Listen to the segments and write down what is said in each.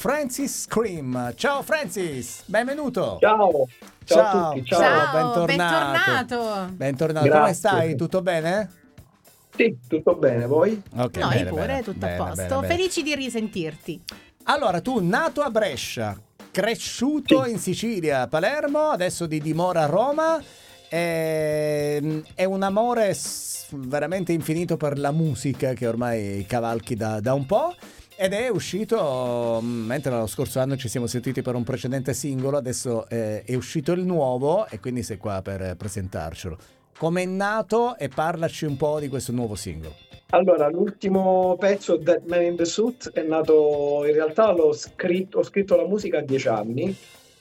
Francis Scream. Ciao Francis, benvenuto. Ciao a tutti, ciao, bentornato. Come stai? Tutto bene? Sì, tutto bene, voi? Okay, Noi bene, pure, bene, tutto a bene, posto. bene. Felici di risentirti. Allora, tu nato a Brescia, cresciuto Sì. in Sicilia, a Palermo, adesso di dimora a Roma. È un amore veramente infinito per la musica che ormai cavalchi da un po'. Ed è uscito, mentre lo scorso anno ci siamo sentiti per un precedente singolo, adesso è uscito il nuovo e quindi sei qua per presentarcelo. Com'è nato e parlaci un po' di questo nuovo singolo. Allora, l'ultimo pezzo, That Man in the Suit, è nato, in realtà ho scritto la musica a 10 anni,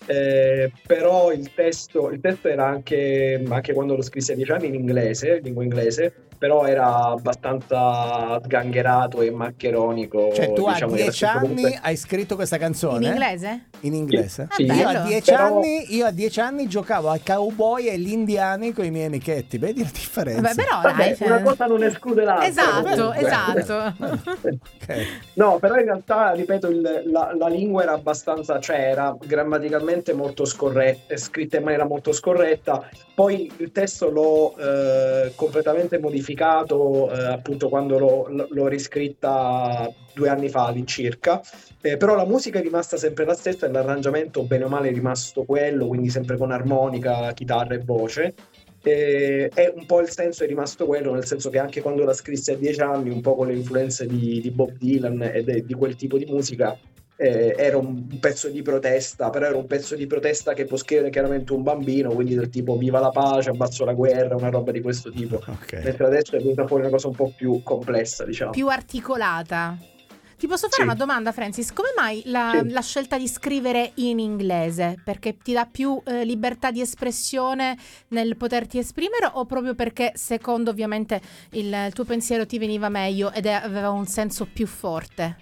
però il testo era anche quando lo scrissi a 10 anni in inglese, lingua inglese, però era abbastanza sgangherato e maccheronico, Cioè tu a diciamo, era 10 scritto anni comunque... hai scritto questa canzone? In inglese? In inglese? Sì, Io a bello. 10 Però- anni, giocavo ai cowboy e agli indiani con i miei amichetti. Vedi la differenza? Vabbè, però Vabbè, dai, cioè... una cosa non esclude l'altra. Esatto, comunque. esatto. Ok. No, però in realtà, ripeto, la lingua era abbastanza, cioè era grammaticalmente molto scorretta, è scritta in maniera molto scorretta. Poi il testo l'ho completamente modificato, appunto quando l'ho riscritta 2 anni fa all'incirca. Però la musica è rimasta sempre la stessa e l'arrangiamento bene o male è rimasto quello, quindi sempre con armonica, chitarra e voce. E un po' il senso è rimasto quello, nel senso che anche quando la scrissi a 10 anni, un po' con le influenze di Bob Dylan e di quel tipo di musica, era un pezzo di protesta, però era un pezzo di protesta che può scrivere chiaramente un bambino, quindi del tipo viva la pace, abbazzo la guerra, una roba di questo tipo. Ok. Mentre adesso è venuta fuori una cosa un po' più complessa, diciamo. Più articolata. Ti posso fare Sì. una domanda, Francis? Come mai Sì. la scelta di scrivere in inglese? Perché ti dà più libertà di espressione nel poterti esprimere, o proprio perché secondo ovviamente il tuo pensiero ti veniva meglio ed aveva un senso più forte?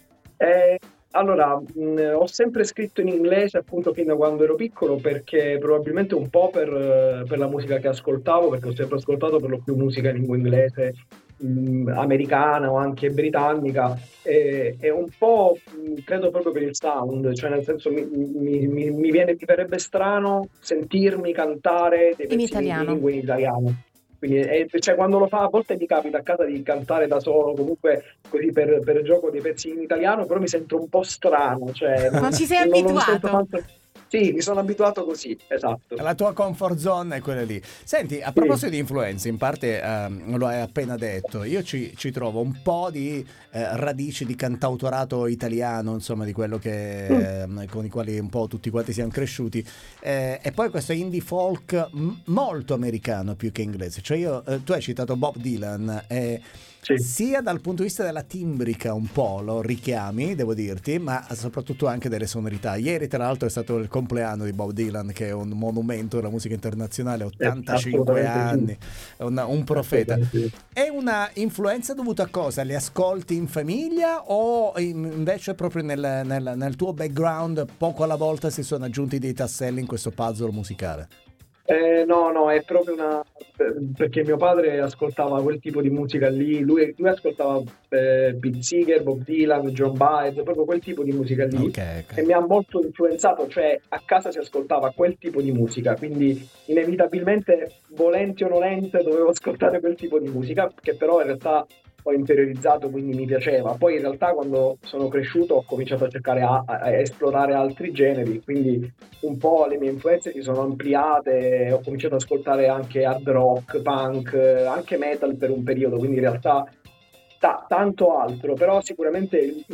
Allora, ho sempre scritto in inglese appunto fin da quando ero piccolo, perché probabilmente un po' per la musica che ascoltavo, perché ho sempre ascoltato per lo più musica in lingua inglese, americana o anche britannica, e un po' credo proprio per il sound, cioè nel senso mi verrebbe strano sentirmi cantare dei In pezzi italiano. di lingua in italiano. Quindi, cioè, quando lo fa, a volte mi capita a casa di cantare da solo, comunque così per gioco dei pezzi in italiano, però mi sento un po' strano, cioè Non ci sei non mi sento abituato? tanto... Sì, mi sono abituato così, esatto. La tua comfort zone è quella lì. Senti, a Sì. proposito di influenze, in parte lo hai appena detto, io ci trovo un po' di radici di cantautorato italiano, insomma, di quello che con i quali un po' tutti quanti siamo cresciuti, e poi questo indie folk molto americano più che inglese. Cioè tu hai citato Bob Dylan, Sì. sia dal punto di vista della timbrica un po' lo richiami, devo dirti, ma soprattutto anche delle sonorità. Ieri tra l'altro è stato il compleanno di Bob Dylan, che è un monumento della musica internazionale, 85 anni, Sì. un profeta. Assolutamente sì. È una influenza dovuta a cosa? Le ascolti in famiglia o invece proprio nel tuo background poco alla volta si sono aggiunti dei tasselli in questo puzzle musicale? No, è proprio perché mio padre ascoltava quel tipo di musica lì, lui ascoltava Pete Seeger, Bob Dylan, John Baez, proprio quel tipo di musica lì, Ok. e mi ha molto influenzato, cioè a casa si ascoltava quel tipo di musica, quindi inevitabilmente, volenti o nolente, dovevo ascoltare quel tipo di musica, che però in realtà ho interiorizzato, quindi mi piaceva. Poi in realtà quando sono cresciuto ho cominciato a cercare a esplorare altri generi, quindi un po' le mie influenze si sono ampliate, ho cominciato ad ascoltare anche hard rock, punk, anche metal per un periodo, quindi in realtà tanto altro, però sicuramente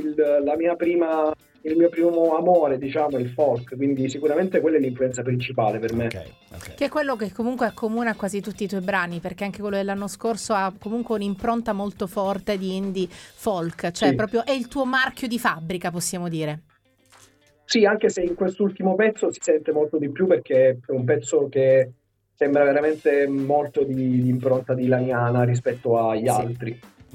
il mio primo amore, diciamo, è il folk, quindi sicuramente quella è l'influenza principale per me. Ok. Che è quello che comunque accomuna quasi tutti i tuoi brani, perché anche quello dell'anno scorso ha comunque un'impronta molto forte di indie folk, cioè Sì. proprio è il tuo marchio di fabbrica, possiamo dire. Sì, anche se in quest'ultimo pezzo si sente molto di più, perché è un pezzo che sembra veramente molto di impronta dilaniana rispetto agli Sì. altri.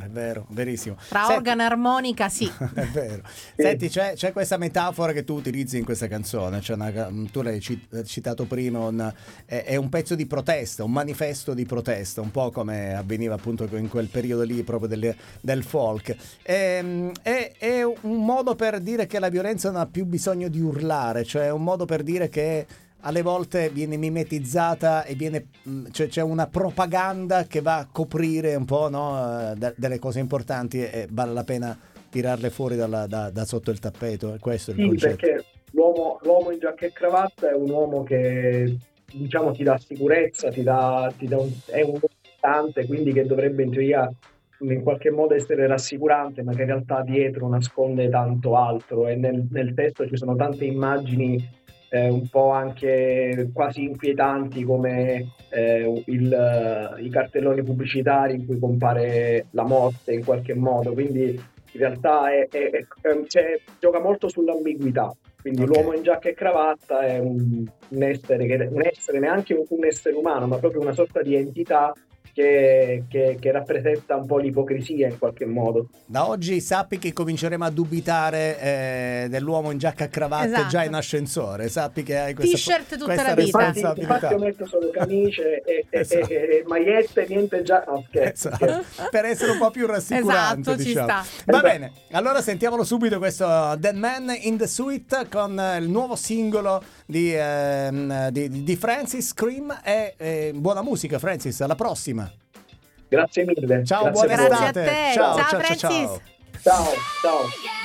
È vero, verissimo. Tra organo e armonica, sì. È vero. Senti, c'è questa metafora che tu utilizzi in questa canzone, tu l'hai citato prima, è un pezzo di protesta, un manifesto di protesta, un po' come avveniva appunto in quel periodo lì proprio del folk. È un modo per dire che la violenza non ha più bisogno di urlare, cioè un modo per dire che alle volte viene mimetizzata e c'è una propaganda che va a coprire un po', no, delle cose importanti, e vale la pena tirarle fuori da sotto il tappeto. Questo è il concetto. Perché l'uomo in giacca e cravatta è un uomo che, diciamo, ti dà sicurezza, è un importante, quindi che dovrebbe in teoria in qualche modo essere rassicurante, ma che in realtà dietro nasconde tanto altro, e nel testo ci sono tante immagini un po' anche quasi inquietanti, come i cartelloni pubblicitari in cui compare la morte in qualche modo, quindi in realtà gioca molto sull'ambiguità. Quindi l'uomo in giacca e cravatta è un essere neanche un essere umano, ma proprio una sorta di entità che rappresenta un po' l'ipocrisia in qualche modo. Da oggi sappi che cominceremo a dubitare dell'uomo in giacca e cravatta già in ascensore, sappi che hai questa t-shirt tutta questa la vita. responsabilità. Infatti io metto solo camicie e magliette, niente già. Esatto. Per essere un po' più rassicurante, diciamo. Ci sta. Va bene, allora sentiamolo subito questo Dead Man in the Suite con il nuovo singolo di Francis, Scream, e buona musica Francis, alla prossima. Grazie mille. Ciao, grazie buona Grazie a estate. te. Ciao, Ciao, ciao, Francis. ciao. Ciao.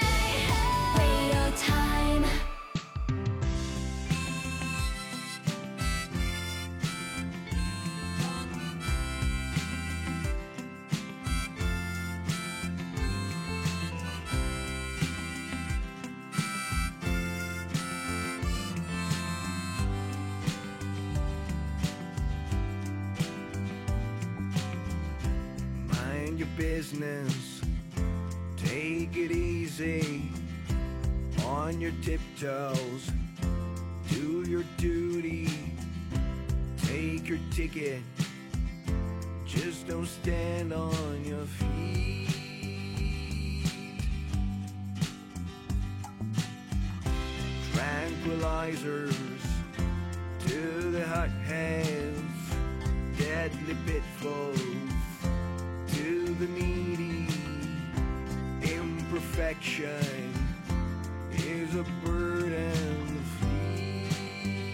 Your business, take it easy on your tiptoes, do your duty, take your ticket, just don't stand on your feet. Tranquilizers to the hot hands, deadly pitfalls to the needy. Imperfection is a burden to flee.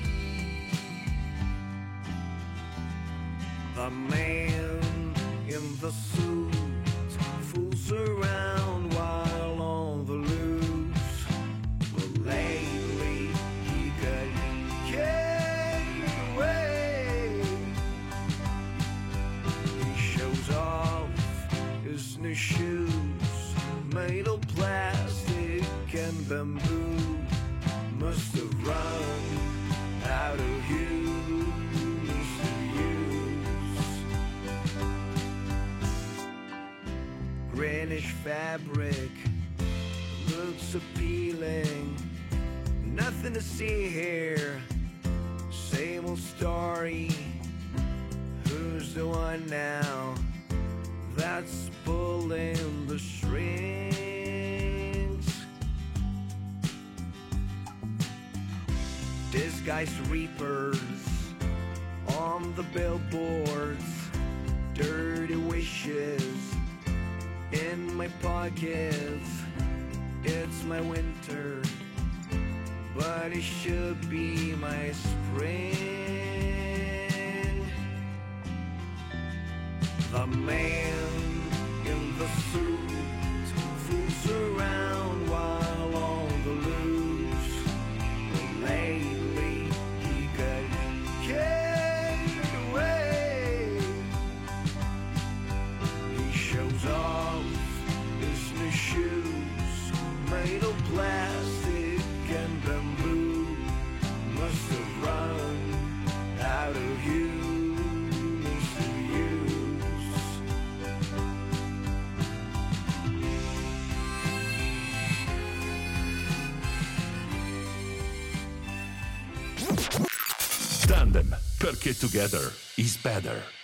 The man in the suit fools around while on the loose, but lately he got carried away. He shows off his new shoes made of plastic and bamboo. Must have run out of use. Greenish fabric looks appealing. Nothing to see here. Same old story. Who's the one now that's pulling the strings? Disguised reapers on the billboards, dirty wishes in my pockets. It's my winter, but it should be my spring. The man in the suit fools around while on the loose. But lately he got carried away. He shows off his new shoes made of plastic and bamboo. Must have run out of use. Tandem, perché together is better.